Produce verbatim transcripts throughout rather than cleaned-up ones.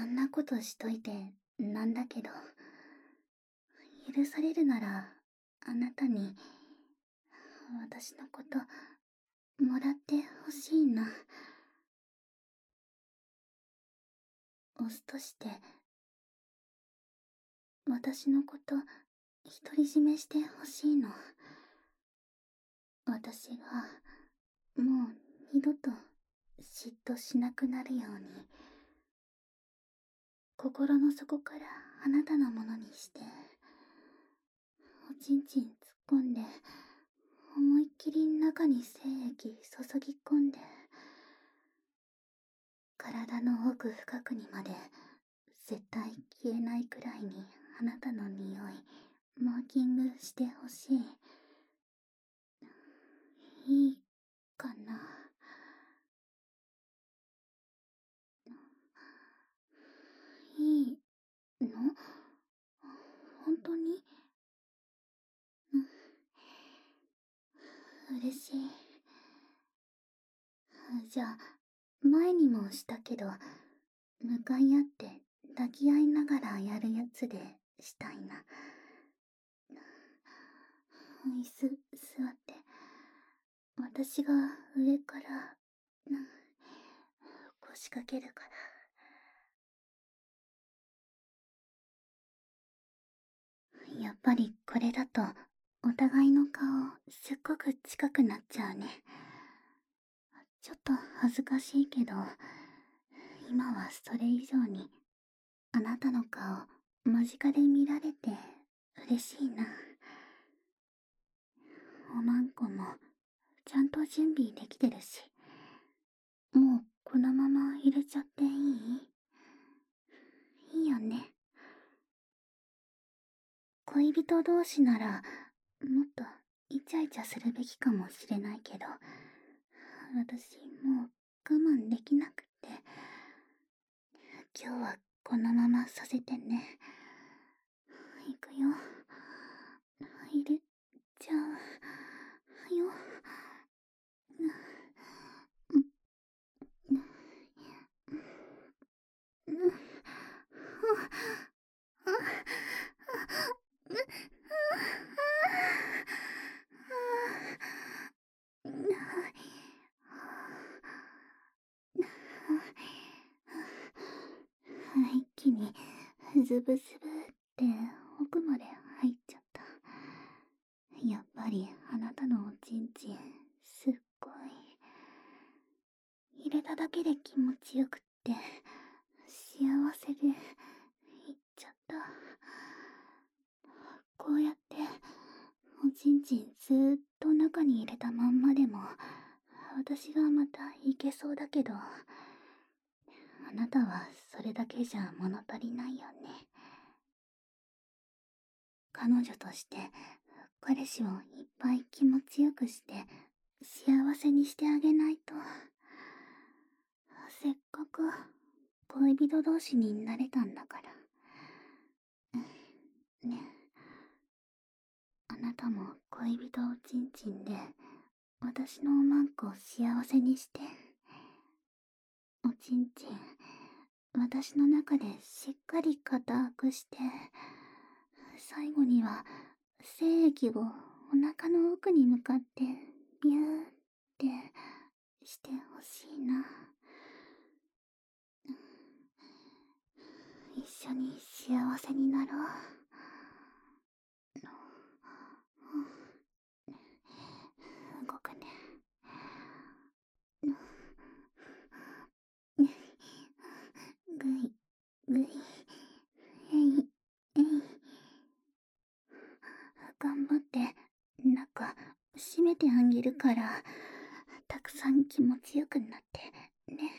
んなことしといてなんだけど、許されるならあなたに私のこともらってほしいな。オスとして私のこと独り占めしてほしいの。私がもう二度と嫉妬しなくなるように、心の底からあなたのものにして、おちんちん突っ込んで思いっきり中に精液注ぎ込んで、体の奥深くにまで絶対消えないくらいにあなたの匂いマーキングしてほしい。いいかな。いいの？本当に？うん、嬉しい。じゃあ、前にもしたけど、向かい合って抱き合いながらやるやつでしたいな。椅子座って、私が上から、うん、腰掛けるから。やっぱりこれだとお互いの顔すっごく近くなっちゃうね。ちょっと恥ずかしいけど、今はそれ以上にあなたの顔間近で見られて嬉しいな。おまんこもちゃんと準備できてるし、もうこのまま入れちゃっていい？いいよね。恋人同士ならもっとイチャイチャするべきかもしれないけど、私もう我慢できなくって、今日はこのままさせてね。いくよ。入れちゃうよ。一気にズブズブって奥まで入っちゃった。やっぱりあなたのおちんちんすっごい。入れただけで気持ちよくって幸せでいっちゃった。こうやっておちんちんずーっと中に入れたまんまでも私がまたいけそうだけど、あなたはそれだけじゃ物足りないよね。彼女として彼氏をいっぱい気持ちよくして幸せにしてあげないと。せっかく恋人同士になれたんだから。ね、あなたも恋人おちんちんで私のおまんこを幸せにして。おちんちん私の中でしっかり固くして、最後には精液をお腹の奥に向かってビューってしてほしいな。一緒に幸せになろう。動くね。ぐいぐい、えいえい。頑張って中閉めてあげるから、たくさん気持ちよくなってね。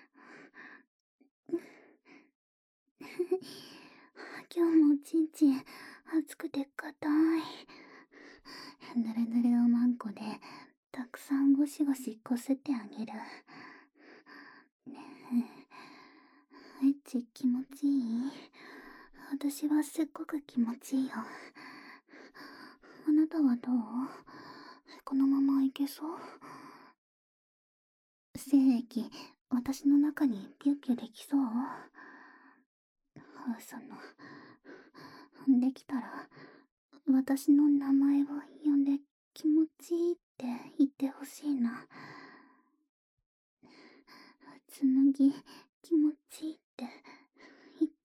今日もおちんちん熱くて硬い。ぬるぬるおまんこでたくさんゴシゴシこすってあげるね。え、エッチ気持ちいい？私はすっごく気持ちいいよ。あなたはどう？このままいけそう？精液私の中にピュッピュできそう？ その、できたら、私の名前を呼んで気持ちいいって言ってほしいな。つむぎ、気持ちいいって言って。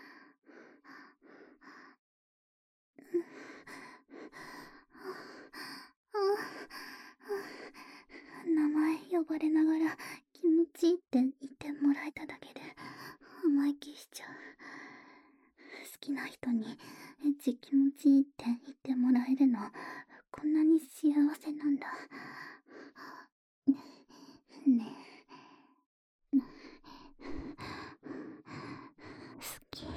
名前呼ばれながら気持ちいいって言ってもらえただけで甘い気しちゃう。好きな人にエッチ気持ちいいって言ってもらえるのこんなに幸せなんだ。ねえ、好き。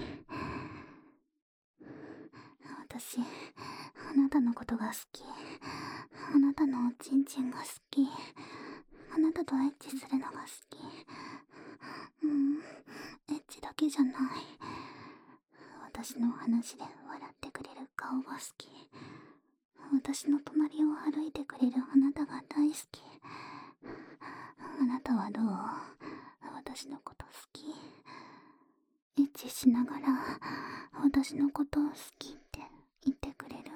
私、あなたのことが好き。あなたのおちんちんが好き。あなたとエッチするのが好き。うん、エッチだけじゃない。私の話で笑ってくれる顔が好き。私の隣を歩いてくれるあなたが大好き。あなたはどう？私のこと好き？エッチしながら私のことを好きって言ってくれる？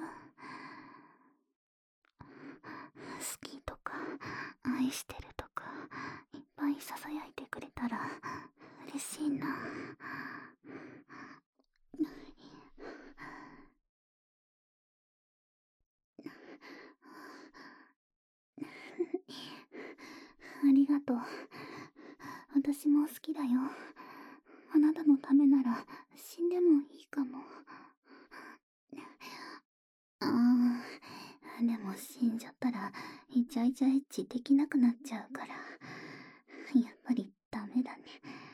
好きとか愛してるとかいっぱいささやいてくれたら嬉しいな。ありがとう。私も好きだよ。あなたのためなら死んでもいいかも。ああ、でも死んじゃったらイチャイチャエッチできなくなっちゃうからやっぱりダメだね。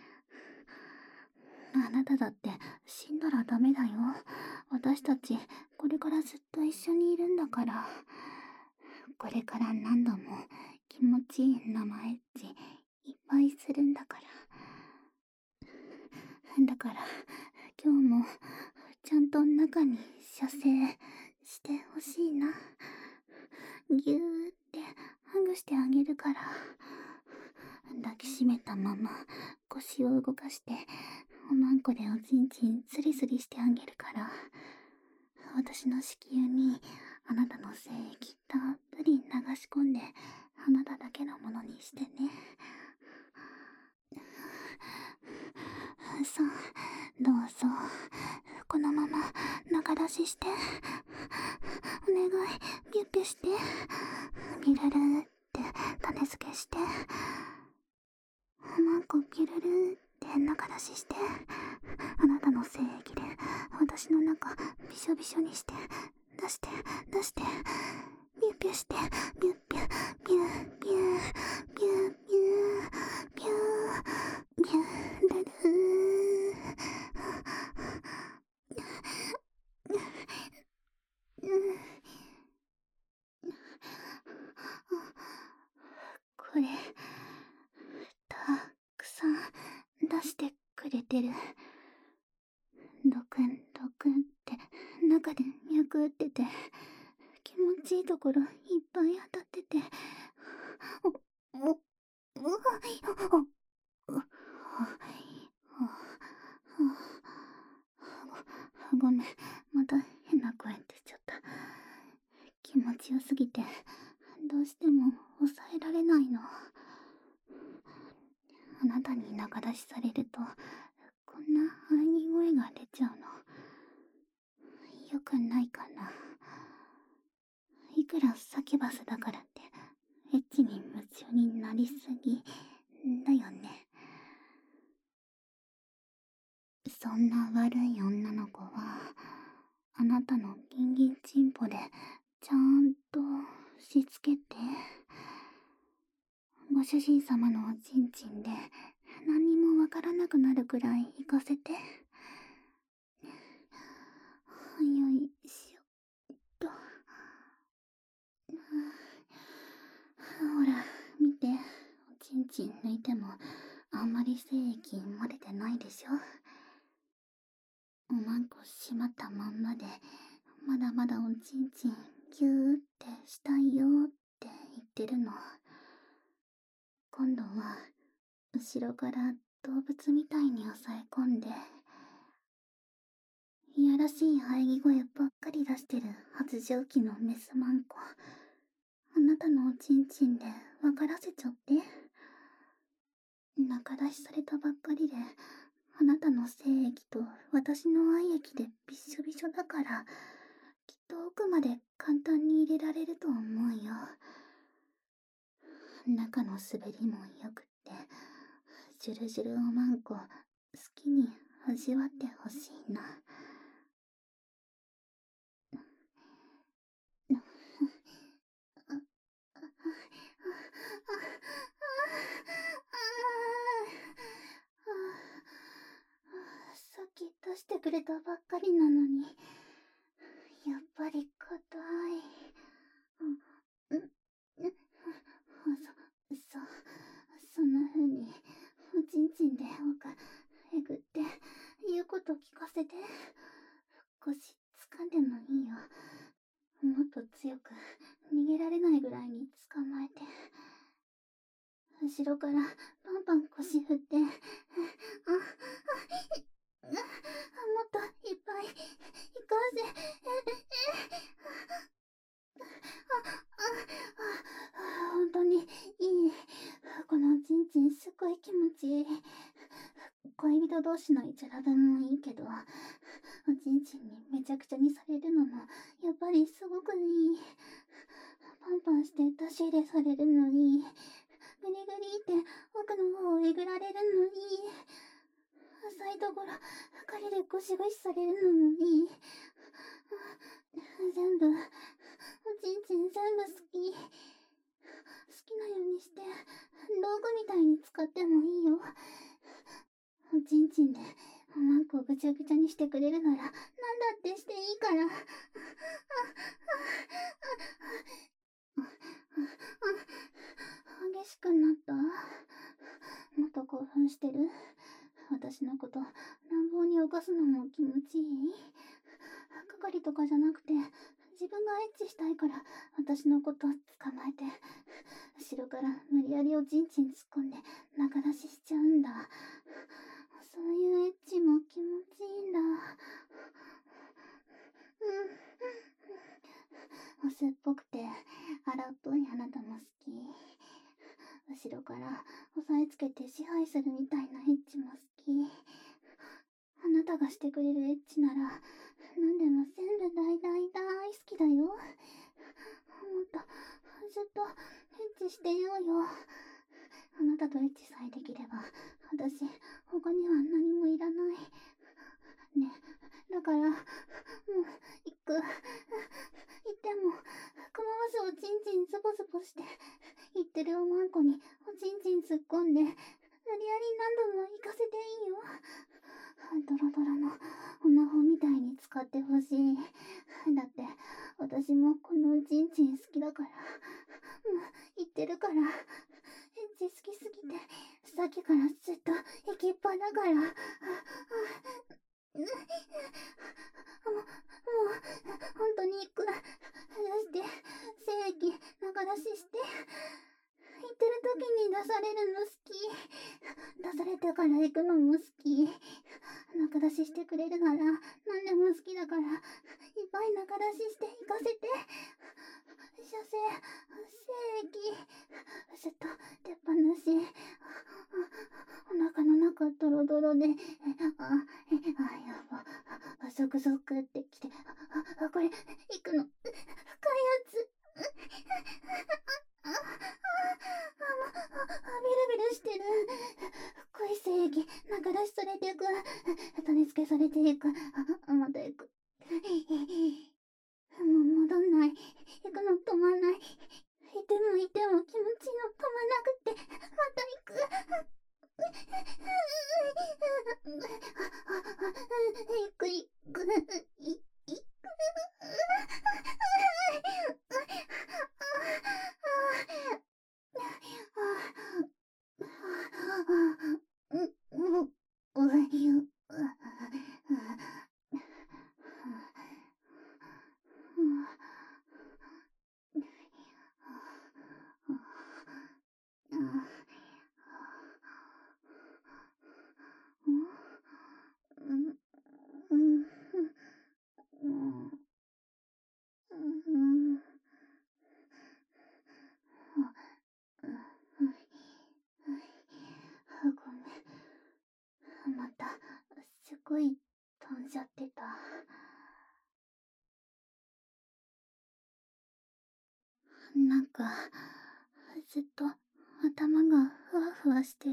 あなただって死んだらダメだよ。私たちこれからずっと一緒にいるんだから。これから何度も気持ちいい生エッチいっぱいするんだから。だから今日もちゃんと中に射精してほしいな。ぎゅーってハグしてあげるから。抱きしめたまま腰を動かしておまんこでおちんちんスリスリしてあげるから。私の子宮にあなたの精液たっぷり流し込んであなただけのものにしてね。さあ、どうぞこのまま中出しして。お願い、ビュッビュして。ビュルルって種付けして。おまんこビュルルって中出しして。あなたの精液で私の中びしょびしょにして出して出して。ビュッビュして。ビュッビュビュッビュビュッビュッビュッビュルルこれたくさん出してくれてる。ドクンドクンって中で脈打ってて気持ちいいところいっぱい当たってて。おおうわごごめん、また変な声出ちゃった。気持ちよすぎてどうしても抑えられないの。あなたに中出しされるとこんな喘ぎ声が出ちゃうのよくないかな。いくらサキュバスだからってエッチに夢中になりすぎだよね。そんな悪い女の子はあなたのギンギンチンポでちゃんとしつけて。ご主人様のおちんちんで何にもわからなくなるくらい行かせて。よいしょっと。ほら見て、おちんちん抜いてもあんまり精液漏れてないでしょ。おまんこ閉まったまんまでまだまだおちんちんギューってしたいよって言ってるの。今度は後ろから動物みたいに押さえ込んでいやらしい喘ぎ声ばっかり出してる発情期のメスマンコ。あなたのおちんちんで分からせちゃって。仲出しされたばっかりで、あなたの精液と私の愛液でびっしょびしょだから、きっと奥まで簡単に入れられると思うよ。中の滑りもよくって、ジュルジュルおまんこ好きに味わってほしいな。さっき出してくれたばっかりなのに、やっぱり硬い。うん、うん、そ、そ、そんな風に、おちんちんで奥、えぐって、言うこと聞かせて。少し掴んでもいいよ。もっと強く、逃げられないぐらいに捕まえて。後ろからパンパン腰振って、あ、あ、あ、もっといっぱい行かせ、あ、あ、本当にいい。このおちんちんすっごい気持ちいい。恋人同士のイチャラブもいいけど、おちんちんにめちゃくちゃにされるのもやっぱりすごくいい。パンパンして出し入れされるのいい。グリグリって奥の方をえぐられるのいい。浅いところ針でゴシゴシされるのもいい。全部、おちんちん全部好き。好きなようにして、道具みたいに使ってもいいよ。おちんちんでおまんこをぐちゃぐちゃにしてくれるなら、なんだってしていいから。激しくなった。もっと興奮してる。私のこと乱暴に犯すのも気持ちいい。係とかじゃなくて、自分がエッチしたいから私のこと捕まえて、後ろから無理やりおちんちん突っ込んで中出ししちゃうんだ。そういうエッチも気持ちいいんだ。うん。オスっぽくて荒っぽいあなたも好き。後ろから押さえつけて支配するみたいなエッチも好き。あなたがしてくれるエッチなら何でも全部大大大好きだよ。もっとずっとエッチしてようよ。あなたとエッチさえできれば私他には何もいらないね。だからもう行く。行っても構わずおちんちんズボズボして言ってるおまんこにおちんちん突っ込んで無理やり何度も行かせていいよ。ドロドロのお魔法みたいに使ってほしい。だって私もこのおちんちん好きだから。もう言ってるから。エッチ好きすぎてさっきからずっと行きっぱだから。もう、もう本当に行く。出して精液中出しして言ってる時に出されるの好き。出されてから行くのも好き。中出ししてくれるなら何でも好きだから、いっぱい中出しして行かせて。射精、精液、ずっと出っ放し。お腹の中ドロドロで、あ、あ、やば、あ、ゾクゾクってきて、あ、これ、行くの、深いやつ。あ、あ、あ、ビルビルしてる。濃い精液、中出しされていく。種付けされていく。あ、また行く。もう戻んない。行くの止まんない。いてもいても気持ちの止まなくて、また行く。行く行く。い、行く。 ごい飛んじゃってた。なんか、ずっと頭がふわふわしてる。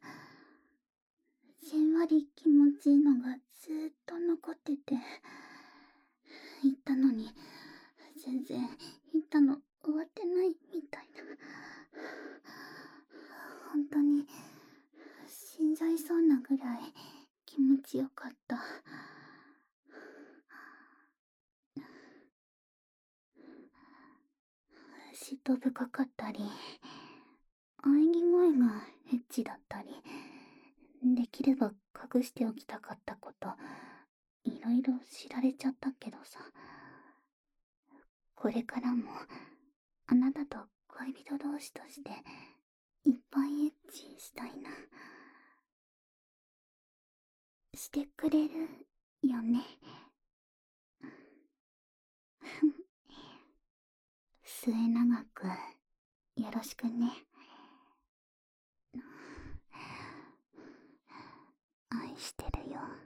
じんわり気持ちいいのがずーっと残ってて、行ったのに、全然行ったの終わってないみたいな。本当に、死んじゃいそうなぐらい気持ちよかった。嫉妬深かったり、喘ぎ声がエッチだったり、できれば隠しておきたかったこと、いろいろ知られちゃったけどさ。これからも、あなたと恋人同士として、いっぱいエッチしたいな。してくれるよね。末永く、よろしくね。愛してるよ。